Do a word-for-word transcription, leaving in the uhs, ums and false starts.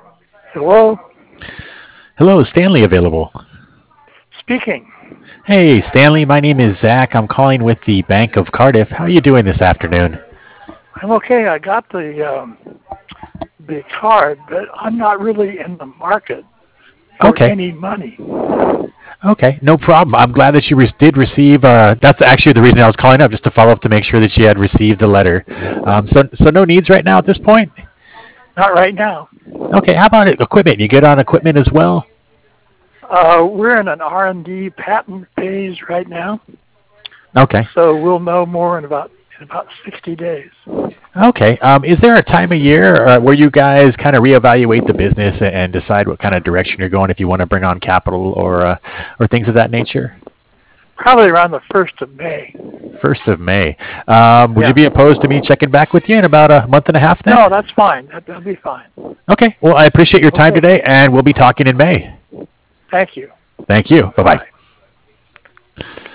Hello, Hello, is Stanley available? speaking. Hey, Stanley, my name is Zach. I'm calling with the Bank of Cardiff. How are you doing this afternoon? I'm okay. I got the um, the card, but I'm not really in the market for Okay, any money. okay, no problem. I'm glad that you re- did receive. Uh, that's actually the reason I was calling up, just to follow up to make sure that you had received the letter. Um, so, so no needs right now at this point. Not right now. Okay, how about it? Equipment? You good on equipment as well? Uh, we're in an R and D patent phase right now, Okay, so we'll know more in about in about sixty days. okay. Um, is there a time of year uh, where you guys kind of reevaluate the business and decide what kind of direction you're going if you want to bring on capital or uh, or things of that nature? Probably around the first of May. First of May. Um, would you Yeah. be opposed to me checking back with you in about a month and a half then? No, that's fine. That, that'll be fine. Okay. Well, I appreciate your time Okay. today, and we'll be talking in May. Thank you. Thank you. Bye Bye bye. bye.